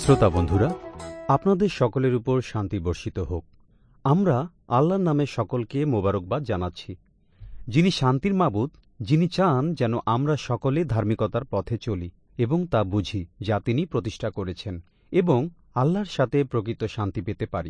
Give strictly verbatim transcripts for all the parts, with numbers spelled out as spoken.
শ্রোতা বন্ধুরা, আপনাদের সকলের উপর শান্তি বর্ষিত হোক। আমরা আল্লাহর নামে সকলকে মোবারকবাদ জানাচ্ছি, যিনি শান্তির মাবুদ, যিনি চান যেন আমরা সকলে ধার্মিকতার পথে চলি এবং তা বুঝি যা তিনি প্রতিষ্ঠা করেছেন এবং আল্লাহর সাথে প্রকৃত শান্তি পেতে পারি।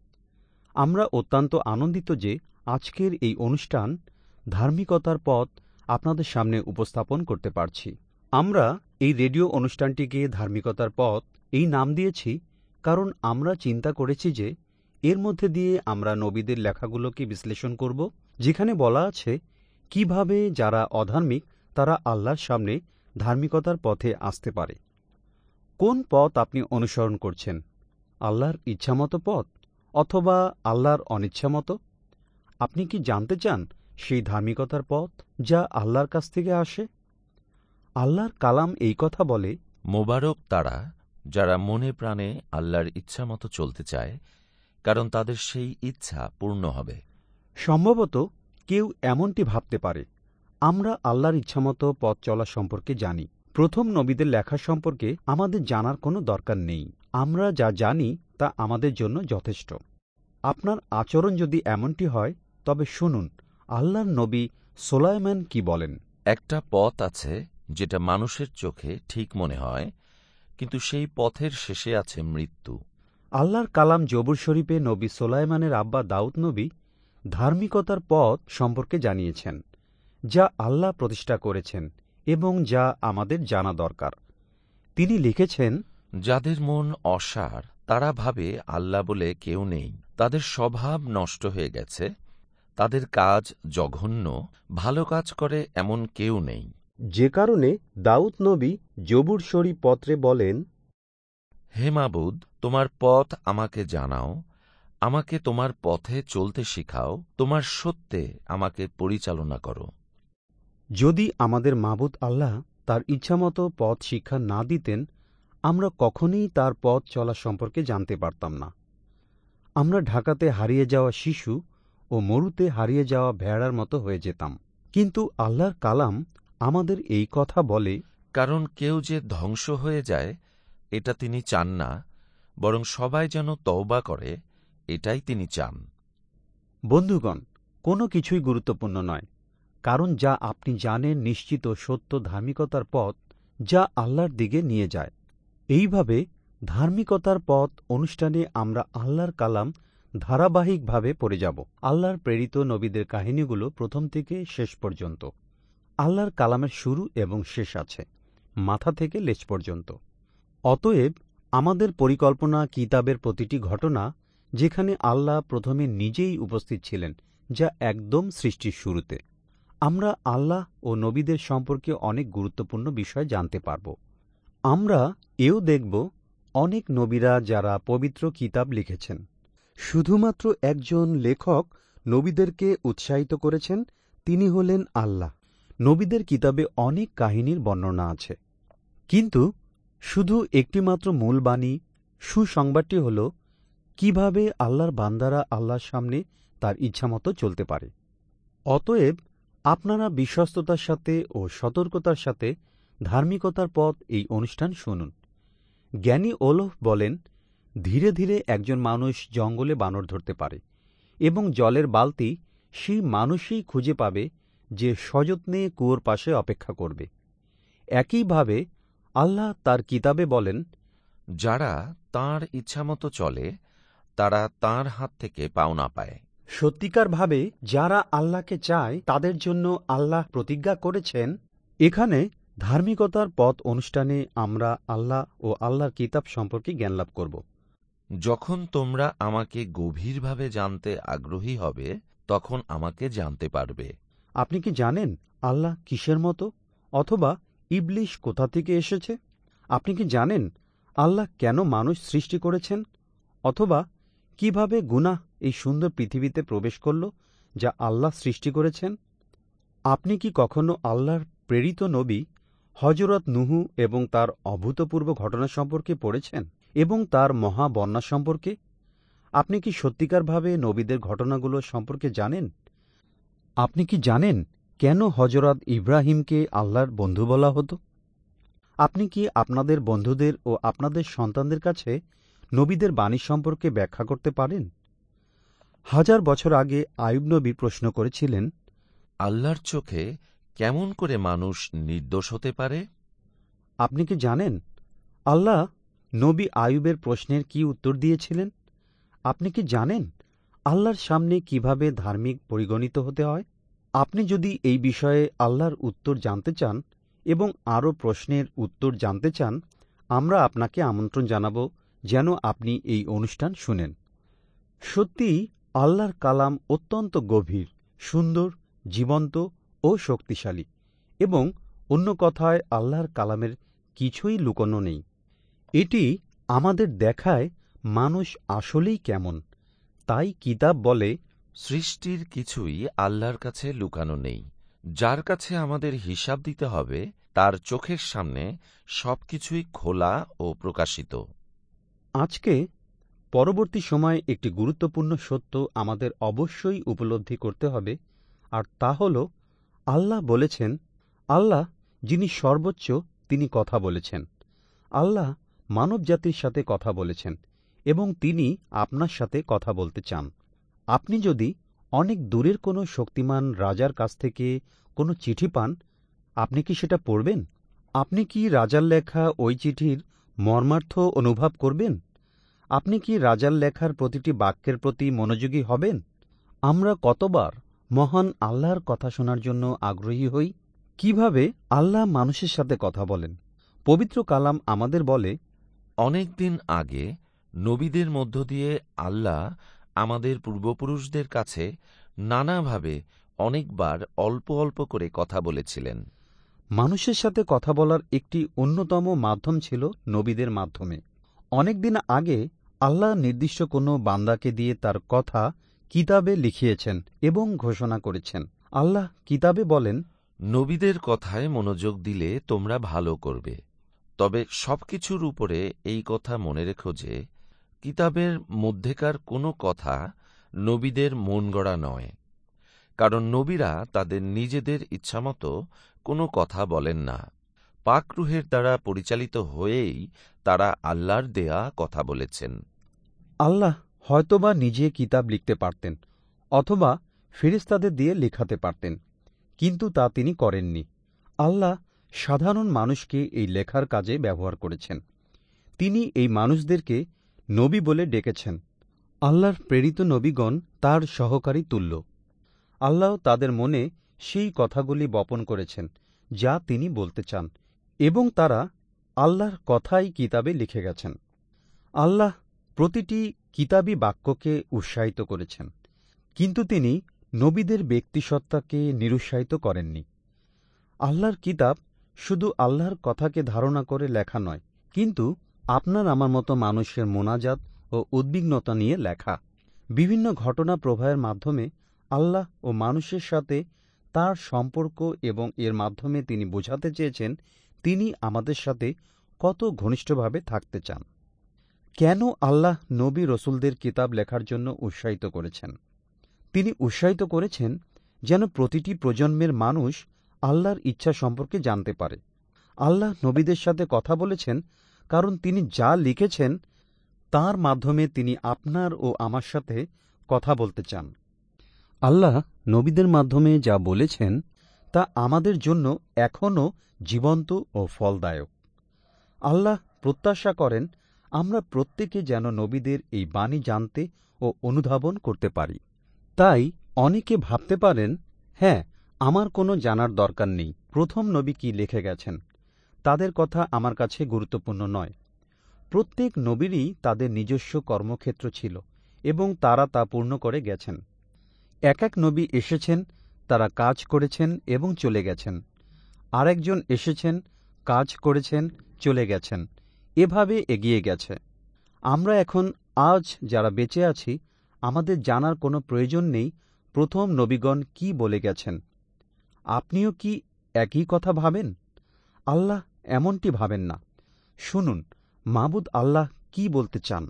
আমরা অত্যন্ত আনন্দিত যে আজকের এই অনুষ্ঠান ধার্মিকতার পথ আপনাদের সামনে উপস্থাপন করতে পারছি। আমরা এই রেডিও অনুষ্ঠানটিকে ধার্মিকতার পথ এই নাম দিয়েছি কারণ আমরা চিন্তা করেছি যে এর মধ্যে দিয়ে আমরা নবীদের লেখাগুলোকে বিশ্লেষণ করব, যেখানে বলা আছে কিভাবে যারা অধার্মিক তারা আল্লাহর সামনে ধার্মিকতার পথে আসতে পারে। কোন পথ আপনি অনুসরণ করছেন? আল্লাহর ইচ্ছামতো পথ অথবা আল্লাহর অনিচ্ছামতো? আপনি কি জানতে চান সেই ধার্মিকতার পথ যা আল্লাহর কাছ থেকে আসে? আল্লাহর কালাম এই কথা বলে, মোবারক তারা যারা মনে প্রাণে আল্লাহর ইচ্ছামতো চলতে চায়, কারণ তাদের সেই ইচ্ছা পূর্ণ হবে। সম্ভবত কেউ এমনটি ভাবতে পারে, আমরা আল্লাহর ইচ্ছামতো পথ চলা সম্পর্কে জানি, প্রথম নবীদের লেখা সম্পর্কে আমাদের জানার কোনো দরকার নেই। আমরা যা জানি তা আমাদের জন্য যথেষ্ট। আপনার আচরণ যদি এমনটি হয় তবে শুনুন আল্লাহর নবী সোলায়মান কি বলেন। একটা পথ আছে যেটা মানুষের চোখে ঠিক মনে হয়, কিন্তু সেই পথের শেষে আছে মৃত্যু। আল্লাহর কালাম জবুর শরীফে নবী সোলায়মানের আব্বা দাউদ নবী ধার্মিকতার পথ সম্পর্কে জানিয়েছেন, যা আল্লাহ প্রতিষ্ঠা করেছেন এবং যা আমাদের জানা দরকার। তিনি লিখেছেন, যাদের মন অসার তারা ভাবে আল্লাহ বলে কেউ নেই, তাদের স্বভাব নষ্ট হয়ে গেছে, তাদের কাজ জঘন্য, ভালো কাজ করে এমন কেউ নেই। যে কারণে দাউদ নবী জবুর শরীফ পত্রে বলেন, হে মাবুদ, তোমার পথ আমাকে জানাও, আমাকে তোমার পথে চলতে শিখাও, তোমার সত্যে আমাকে পরিচালনা করো। যদি আমাদের মাবুদ আল্লাহ তার ইচ্ছামতো পথ শিক্ষা না দিতেন, আমরা কখনোই তার পথ চলা সম্পর্কে জানতে পারতাম না। আমরা ঢাকাতে হারিয়ে যাওয়া শিশু ও মরুতে হারিয়ে যাওয়া ভেড়ার মতো হয়ে যেতাম। কিন্তু আল্লাহর কালাম আমাদের এই কথা বলে, কারণ কেউ যে ধ্বংস হয়ে যায় এটা তিনি চান না, বরং সবাই যেন তওবা করে এটাই তিনি চান। বন্ধুগণ, কোনো কিছুই গুরুত্বপূর্ণ নয়, কারণ যা আপনি জানেন নিশ্চিত সত্য ধার্মিকতার পথ যা আল্লাহর দিকে নিয়ে যায়। এইভাবে ধার্মিকতার পথ অনুষ্ঠানে আমরা আল্লাহর কালাম ধারাবাহিকভাবে পড়ে যাব। আল্লাহর প্রেরিত নবীদের কাহিনীগুলো প্রথম থেকে শেষ পর্যন্ত। আল্লাহর কালামের শুরু এবং শেষ আছে, মাথা থেকে লেজ পর্যন্ত। অতএব আমাদের পরিকল্পনা কিতাবের প্রতিটি ঘটনা, যেখানে আল্লাহ প্রথমে নিজেই উপস্থিত ছিলেন, যা একদম সৃষ্টির শুরুতে। আমরা আল্লাহ ও নবীদের সম্পর্কে অনেক গুরুত্বপূর্ণ বিষয় জানতে পারব। আমরা এও দেখব অনেক নবীরা যারা পবিত্র কিতাব লিখেছেন, শুধুমাত্র একজন লেখক নবীদেরকে উৎসাহিত করেছেন, তিনি হলেন আল্লাহ। নবীদের কিতাবে অনেক কাহিনীর বর্ণনা আছে, কিন্তু শুধু একটিমাত্র মূল বাণী সুসংবাদটি হল কিভাবে আল্লাহর বান্দারা আল্লাহর সামনে তার ইচ্ছামতো চলতে পারে। অতএব আপনারা বিশ্বস্ততার সাথে ও সতর্কতার সাথে ধার্মিকতার পথ এই অনুষ্ঠান শুনুন। জ্ঞানী ওলফ বলেন, ধীরে ধীরে একজন মানুষ জঙ্গলে বানর ধরতে পারে এবং জলের বালতি সেই মানুষই খুঁজে পাবে যে সযত্নে কুয়োর পাশে অপেক্ষা করবে। একইভাবে আল্লাহ তার কিতাবে বলেন, যারা তাঁর ইচ্ছামতো চলে তারা তাঁর হাত থেকে পাওনা পায়। সত্যিকারভাবে যারা আল্লাহকে চায় তাদের জন্য আল্লাহ প্রতিজ্ঞা করেছেন। এখানে ধার্মিকতার পথ অনুষ্ঠানে আমরা আল্লাহ ও আল্লাহর কিতাব সম্পর্কে জ্ঞানলাভ করব। যখন তোমরা আমাকে গভীরভাবে জানতে আগ্রহী হবে তখন আমাকে জানতে পারবে। আপনি কি জানেন আল্লাহ কিসের মতো, অথবা ইবলিশ কোথা থেকে এসেছে? আপনি কি জানেন আল্লাহ কেন মানুষ সৃষ্টি করেছেন, অথবা কিভাবে গুনাহ এই সুন্দর পৃথিবীতে প্রবেশ করল যা আল্লাহ সৃষ্টি করেছেন? আপনি কি কখনো আল্লাহর প্রেরিত নবী হযরত নূহ এবং তার অভূতপূর্ব ঘটনা সম্পর্কে পড়েছেন এবং তার মহা বন্যা সম্পর্কে? আপনি কি সত্যিকারভাবে নবীদের ঘটনাগুলো সম্পর্কে জানেন? আপনি কি জানেন কেন হযরত ইব্রাহিমকে আল্লাহর বন্ধু বলা হতো? আপনি কি আপনাদের বন্ধুদের ও আপনাদের সন্তানদের কাছে নবীদের বাণী সম্পর্কে ব্যাখ্যা করতে পারেন? হাজার বছর আগে আইয়ুব নবী প্রশ্ন করেছিলেন, আল্লাহর চোখে কেমন করে মানুষ নির্দোষ হতে পারে? আপনি কি জানেন আল্লাহ নবী আইয়ুবের প্রশ্নের কি উত্তর দিয়েছিলেন? আপনি কি জানেন আল্লাহর সামনে কিভাবে ধার্মিক পরিগণিত হতে হয়? আপনি যদি এই বিষয়ে আল্লাহর উত্তর জানতে চান এবং আরও প্রশ্নের উত্তর জানতে চান, আমরা আপনাকে আমন্ত্রণ জানাব যেন আপনি এই অনুষ্ঠান শুনেন। সত্যিই আল্লাহর কালাম অত্যন্ত গভীর, সুন্দর, জীবন্ত ও শক্তিশালী, এবং অন্য কথায় আল্লাহর কালামের কিছুই লুকোনো নেই। এটি আমাদের দেখায় মানুষ আসলেই কেমন। তাই কিতাব বলে, সৃষ্টির কিছুই আল্লাহর কাছে লুকানো নেই। যার কাছে আমাদের হিসাব দিতে হবে তার চোখের সামনে সবকিছুই খোলা ও প্রকাশিত। আজকে পরবর্তী সময়ে একটি গুরুত্বপূর্ণ সত্য আমাদের অবশ্যই উপলব্ধি করতে হবে, আর তা হল আল্লাহ বলেছেন, আল্লাহ যিনি সর্বোচ্চ তিনি কথা বলেছেন। আল্লাহ মানবজাতির সাথে কথা বলেছেন এবং তিনি আপনার সাথে কথা বলতে চান। আপনি যদি অনেক দূরের কোনো শক্তিমান রাজার কাছ থেকে কোনো চিঠি পান, আপনি কি সেটা পড়বেন? আপনি কি রাজার লেখা ওই চিঠির মর্মার্থ অনুভব করবেন? আপনি কি রাজার লেখার প্রতিটি বাক্যের প্রতি মনোযোগী হবেন? আমরা কতবার মহান আল্লাহর কথা শোনার জন্য আগ্রহী হই? কিভাবে আল্লাহ মানুষের সাথে কথা বলেন? পবিত্র কালাম আমাদের বলে, অনেক দিন আগে নবীদের মধ্য দিয়ে আল্লাহ আমাদের পূর্বপুরুষদের কাছে নানাভাবে অনেকবার অল্প অল্প করে কথা বলেছিলেন। মানুষের সাথে কথা বলার একটি অন্যতম মাধ্যম ছিল নবীদের মাধ্যমে। অনেক দিন আগে আল্লাহ নির্দিষ্ট কোনো বান্দাকে দিয়ে তার কথা কিতাবে লিখিয়েছেন এবং ঘোষণা করেছেন। আল্লাহ কিতাবে বলেন, নবীদের কথায় মনোযোগ দিলে তোমরা ভালো করবে। তবে সবকিছুর উপরে এই কথা মনে রেখো যে কিতাবের মধ্যেকার কোনো কথা নবীদের মন গড়া নয়, কারণ নবীরা তাদের নিজেদের ইচ্ছামতো কোনো কথা বলেন না। পাক রূহের দ্বারা পরিচালিত হয়েই তারা আল্লাহর দেয়া কথা বলেছেন। আল্লাহ হয়তোবা নিজে কিতাব লিখতে পারতেন অথবা ফেরেশতাদের দিয়ে লেখাতে পারতেন, কিন্তু তা তিনি করেননি। আল্লাহ সাধারণ মানুষকে এই লেখার কাজে ব্যবহার করেছেন। তিনি এই মানুষদেরকে নবী বলে ডেকেছেন। আল্লাহর প্রেরিত নবীগণ তার সহকারী তুল্য। আল্লাহ তাদের মনে সেই কথাগুলি বপন করেছেন যা তিনি বলতে চান, এবং তারা আল্লাহর কথাই কিতাবে লিখে গেছেন। আল্লাহ প্রতিটি কিতাবী বাক্যকে উৎসাহিত করেছেন, কিন্তু তিনি নবীদের ব্যক্তিসত্তাকে নিরুৎসাহিত করেননি। আল্লাহর কিতাব শুধু আল্লাহর কথাকে ধারণা করে লেখা নয়, কিন্তু আপনার আমার মতো মানুষের মোনাজাত ও উদ্বিগ্নতা নিয়ে লেখা। বিভিন্ন ঘটনা প্রবাহের মাধ্যমে আল্লাহ ও মানুষের সাথে তার সম্পর্ক, এবং এর মাধ্যমে তিনি বোঝাতে চেয়েছেন তিনি আমাদের সাথে কত ঘনিষ্ঠভাবে থাকতে চান। কেন আল্লাহ নবী রসুলদের কিতাব লেখার জন্য উৎসাহিত করেছেন? তিনি উৎসাহিত করেছেন যেন প্রতিটি প্রজন্মের মানুষ আল্লাহর ইচ্ছা সম্পর্কে জানতে পারে। আল্লাহ নবীদের সাথে কথা বলেছেন কারণ তিনি যা লিখেছেন তার মাধ্যমে তিনি আপনার ও আমার সাথে কথা বলতে চান। আল্লাহ নবীদের মাধ্যমে যা বলেছেন তা আমাদের জন্য এখনও জীবন্ত ও ফলদায়ক। আল্লাহ প্রত্যাশা করেন আমরা প্রত্যেকে যেন নবীদের এই বাণী জানতে ও অনুধাবন করতে পারি। তাই অনেকে ভাবতে পারেন, হ্যাঁ, আমার কোনো জানার দরকার নেই প্রথম নবী কি লিখে গেছেন, তাদের কথা আমার কাছে গুরুত্বপূর্ণ নয়। প্রত্যেক নবীরই তাদের নিজস্ব কর্মক্ষেত্র ছিল এবং তারা তা পূর্ণ করে গেছেন। এক এক নবী এসেছেন, তারা কাজ করেছেন এবং চলে গেছেন। আরেকজন এসেছেন, কাজ করেছেন, চলে গেছেন, এভাবে এগিয়ে গেছে। আমরা এখন আজ যারা বেঁচে আছি আমাদের জানার কোনো প্রয়োজন নেই প্রথম নবীগণ কি বলে গেছেন। আপনিও কি একই কথা ভাবেন? আল্লাহ এমনটি ভাবেন না। শুনুন মাবুদ আল্লাহ কি বলতে চান।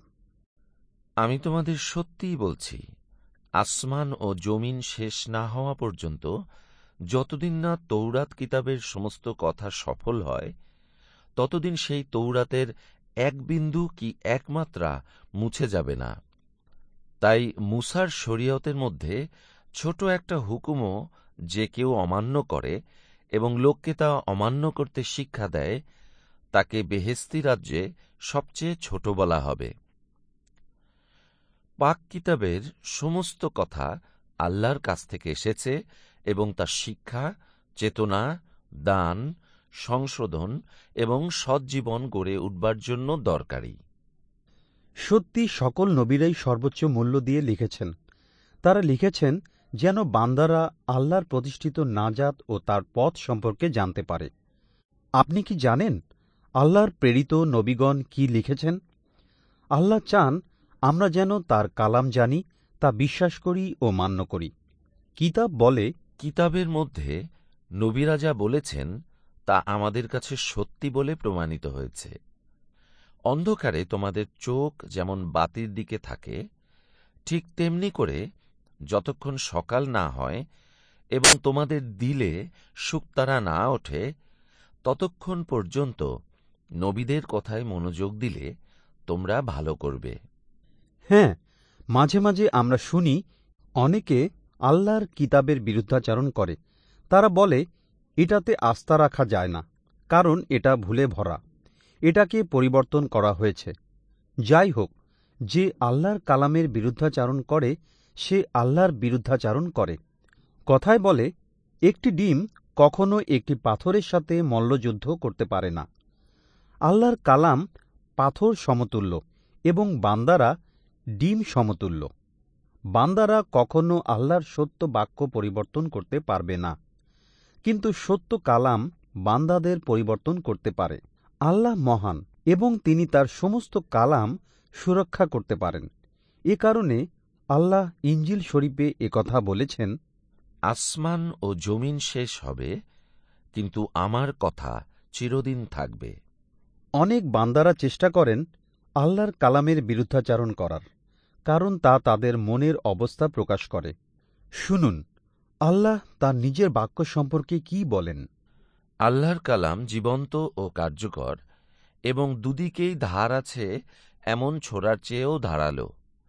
আমি তোমাদের সত্যিই বলছি, আসমান ও জমিন শেষ না হওয়া পর্যন্ত যতদিন না তৌরাত কিতাবের সমস্ত কথা সফল হয়, ততদিন সেই তৌরাতের এক বিন্দু কি এক মাত্রা মুছে যাবে না। তাই মুসার শরীয়তের মধ্যে ছোট একটা হুকুমও যে কেউ অমান্য করে এবং লোককে তা অমান্য করতে শিক্ষা দেয়, তাকে বেহেশতি রাজ্যে সবচেয়ে ছোট বলা হবে। পাক কিতাবের সমস্ত কথা আল্লাহর কাছ থেকে এসেছে এবং তার শিক্ষা, চেতনা, দান, সংশোধন এবং সজ্জীবন গড়ে উঠবার জন্য দরকারি। সত্যি সকল নবীরাই সর্বোচ্চ মূল্য দিয়ে লিখেছেন। তারা লিখেছেন যেন বান্দারা আল্লাহর প্রতিষ্ঠিত নাজাত ও তার পথ সম্পর্কে জানতে পারে। আপনি কি জানেন আল্লাহর প্রেরিত নবীগণ কি লিখেছেন? আল্লাহ চান আমরা যেন তার কালাম জানি, তা বিশ্বাস করি ও মান্য করি। কিতাব বলে, কিতাবের মধ্যে নবীরা যা বলেছেন তা আমাদের কাছে সত্যি বলে প্রমাণিত হয়েছে। অন্ধকারে তোমাদের চোখ যেমন বাতির দিকে থাকে, ঠিক তেমনি করে যতক্ষণ সকাল না হয় এবং তোমাদের দিলে শুকতারা না ওঠে, ততক্ষণ পর্যন্ত নবীদের কথায় মনোযোগ দিলে তোমরা ভালো করবে। হ্যাঁ, মাঝে মাঝে আমরা শুনি অনেকে আল্লাহর কিতাবের বিরুদ্ধাচরণ করে। তারা বলে এটাতে আস্থা রাখা যায় না, কারণ এটা ভুলে ভরা, এটাকে পরিবর্তন করা হয়েছে। যাই হোক, যে আল্লাহর কালামের বিরুদ্ধাচারণ করে সে আল্লাহর বিরুদ্ধাচারণ করে। কথায় বলে, একটি ডিম কখনো একটি পাথরের সাথে মল্লযুদ্ধ করতে পারে না। আল্লাহর কালাম পাথর সমতুল্য এবং বান্দারা ডিম সমতুল্য। বান্দারা কখনো আল্লাহর সত্য বাক্য পরিবর্তন করতে পারবে না, কিন্তু সত্য কালাম বান্দাদের পরিবর্তন করতে পারে। আল্লাহ মহান এবং তিনি তার সমস্ত কালাম সুরক্ষা করতে পারেন। এ কারণে আল্লাহ ইঞ্জিল শরীফে একথা বলেছেন, আসমান ও জমিন শেষ হবে, কিন্তু আমার কথা চিরদিন থাকবে। অনেক বান্দারা চেষ্টা করেন আল্লাহর কালামের বিরুদ্ধাচারণ করার, কারণ তা তাদের মনের অবস্থা প্রকাশ করে। শুনুন আল্লাহ তার নিজের বাক্য সম্পর্কে কি বলেন। আল্লাহর কালাম জীবন্ত ও কার্যকর এবং দুদিকেই ধার আছে এমন ছোড়ার চেয়েও ধারালো।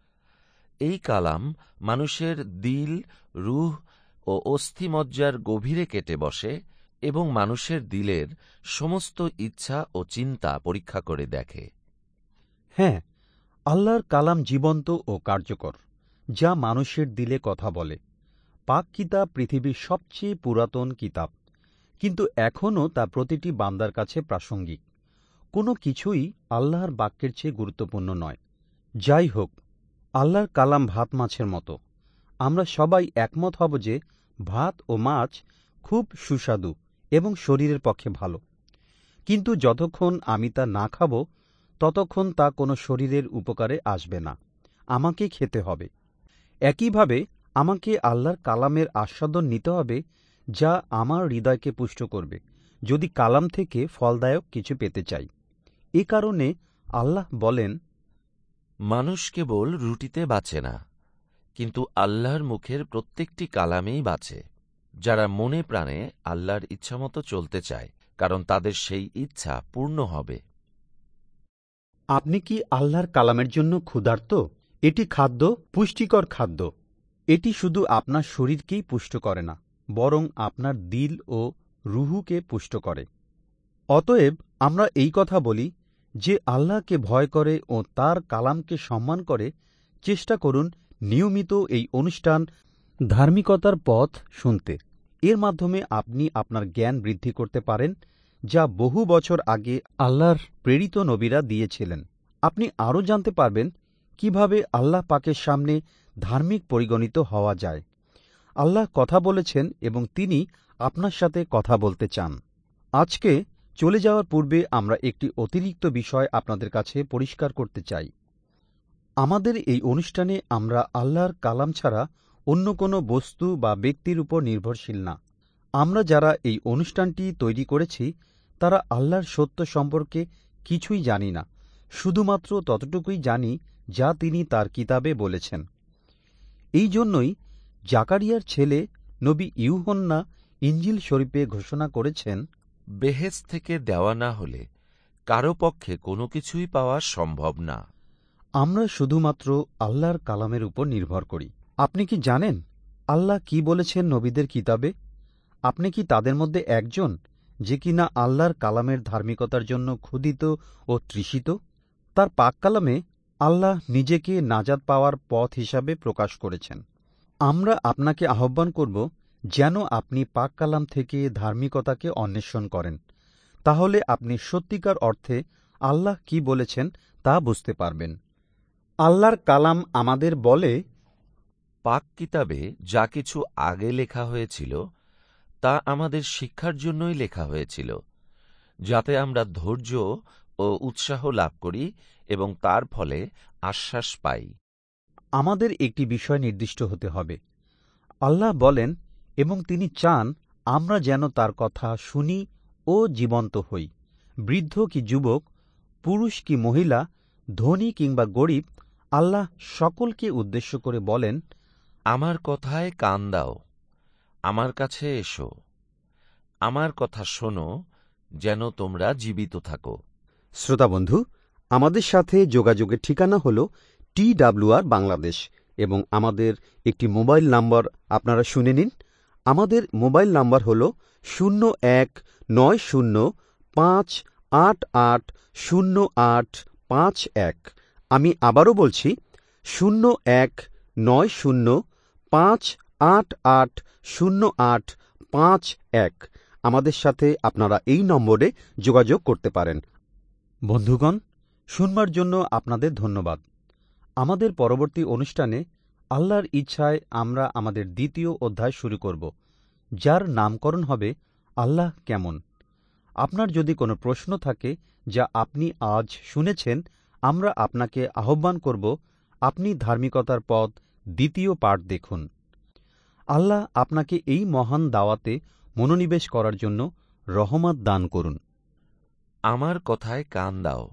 এই কালাম মানুষের দিল, রুহ ও অস্থিমজ্জার গভীরে কেটে বসে এবং মানুষের দিলের সমস্ত ইচ্ছা ও চিন্তা পরীক্ষা করে দেখে। হ্যাঁ, আল্লাহর কালাম জীবন্ত ও কার্যকর, যা মানুষের দিলে কথা বলে। পাক কিতাব পৃথিবীর সবচেয়ে পুরাতন কিতাব, কিন্তু এখনও তা প্রতিটি বান্দার কাছে প্রাসঙ্গিক। কোনো কিছুই আল্লাহর বাক্যের চেয়ে গুরুত্বপূর্ণ নয়। যাই হোক, আল্লাহর কালাম ভাত মাছের মতো। আমরা সবাই একমত হব যে ভাত ও মাছ খুব সুস্বাদু এবং শরীরের পক্ষে ভালো, কিন্তু যতক্ষণ আমি তা না খাব ততক্ষণ তা কোনো শরীরের উপকারে আসবে না। আমাকে খেতে হবে। একইভাবে আমাকে আল্লাহর কালামের আস্বাদন নিতে হবে, যা আমার হৃদয়কে পুষ্ট করবে, যদি কালাম থেকে ফলদায়ক কিছু পেতে চাই। এ কারণে আল্লাহ বলেন, মানুষ কেবল রুটিতে বাঁচে না, কিন্তু আল্লাহর মুখের প্রত্যেকটি কালামেই বাঁচে। যারা মনে প্রাণে আল্লাহর ইচ্ছামতো চলতে চায়, কারণ তাদের সেই ইচ্ছা পূর্ণ হবে। আপনি কি আল্লাহর কালামের জন্য ক্ষুধার্ত? এটি খাদ্য, পুষ্টিকর খাদ্য। এটি শুধু আপনার শরীরকেই পুষ্ট করে না, বরং আপনার দিল ও রুহুকে পুষ্ট করে। অতএব আমরা এই কথা বলি, যে আল্লাহকে ভয় করে ও তার কালামকে সম্মান করে, চেষ্টা করুন নিয়মিত এই অনুষ্ঠান ধার্মিকতার পথ শুনতে। এর মাধ্যমে আপনি আপনার জ্ঞান বৃদ্ধি করতে পারেন, যা বহু বছর আগে আল্লাহর প্রেরিত নবীরা দিয়েছিলেন। আপনি আরও জানতে পারবেন কিভাবে আল্লাহ পাকের সামনে ধার্মিক পরিগণিত হওয়া যায়। আল্লাহ কথা বলেছেন এবং তিনি আপনার সাথে কথা বলতে চান। আজকে চলে যাওয়ার পূর্বে আমরা একটি অতিরিক্ত বিষয় আপনাদের কাছে পরিষ্কার করতে চাই। আমাদের এই অনুষ্ঠানে আমরা আল্লাহর কালাম ছাড়া অন্য কোনো বস্তু বা ব্যক্তির উপর নির্ভরশীল না। আমরা যারা এই অনুষ্ঠানটি তৈরি করেছি তারা আল্লাহর সত্য সম্পর্কে কিছুই জানি না, শুধুমাত্র ততটুকুই জানি যা তিনি তার কিতাবে বলেছেন। এই জন্যই জাকারিয়ার ছেলে নবী ইউহন্না ইঞ্জিল শরীফে ঘোষণা করেছেন, বেহেশত থেকে দেওয়া না হলে কারো পক্ষে কোনো কিছুই পাওয়া সম্ভব না। আমরা শুধুমাত্র আল্লাহর কালামের উপর নির্ভর করি। আপনি কি জানেন আল্লাহ কি বলেছেন নবীদের কিতাবে? আপনি কি তাদের মধ্যে একজন যে কিনা আল্লাহর কালামের ধার্মিকতার জন্য ক্ষুধিত ও তৃষিত? তার পাক কালামে আল্লাহ নিজেকে নাজাত পাওয়ার পথ হিসাবে প্রকাশ করেছেন। আমরা আপনাকে আহ্বান করব যেন আপনি পাক কালাম থেকে ধার্মিকতাকে অন্বেষণ করেন। তাহলে আপনি সত্যিকার অর্থে আল্লাহ কি বলেছেন তা বুঝতে পারবেন। আল্লাহর কালাম আমাদের বলে, পাক কিতাবে যা কিছু আগে লেখা হয়েছিল তা আমাদের শিক্ষার জন্যই লেখা হয়েছিল, যাতে আমরা ধৈর্য ও উৎসাহ লাভ করি এবং তার ফলে আশ্বাস পাই। আমাদের একটি বিষয় নির্দিষ্ট হতে হবে। আল্লাহ বলেন এবং তিনি চান আমরা যেন তার কথা শুনি ও জীবন্ত হই। বৃদ্ধ কি যুবক, পুরুষ কি মহিলা, ধনী কিংবা গরিব, আল্লাহ সকলকে উদ্দেশ্য করে বলেন, আমার কথায় কান দাও, আমার কাছে এসো, আমার কথা শোনো, যেন তোমরা জীবিত থাকো। শ্রোতাবন্ধু, আমাদের সাথে যোগাযোগের ঠিকানা হল টি ডাব্লিউ আর বাংলাদেশ এবং আমাদের একটি মোবাইল নাম্বার আপনারা শুনে নিন। আমাদের মোবাইল নাম্বার হল শূন্য এক নয় শূন্য পাঁচ আট আট শূন্য আট পাঁচ এক। আমি আবারও বলছি শূন্য এক নয় শূন্য পাঁচ আট আট শূন্য আট পাঁচ এক। আমাদের সাথে আপনারা এই নম্বরে যোগাযোগ করতে পারেন। বন্ধুগণ, শুনবার জন্য আপনাদের ধন্যবাদ। আমাদের পরবর্তী অনুষ্ঠানে আল্লাহর ইচ্ছায় আমরা আমাদের দ্বিতীয় অধ্যায় শুরু করব, যার নামকরণ হবে আল্লাহ কেমন। আপনার যদি কোনো প্রশ্ন থাকে যা আপনি আজ শুনেছেন, আমরা আপনাকে আহ্বান করব আপনি ধার্মিকতার পথ দ্বিতীয় পাঠ দেখুন। আল্লাহ আপনাকে এই মহান দাওয়াতে মনোনিবেশ করার জন্য রহমত দান করুন। আমার কথায় কান দাও,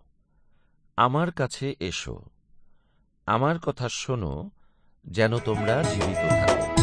আমার কাছে এসো, আমার কথা শোনো, যেন তোমরা জীবিত থাকো।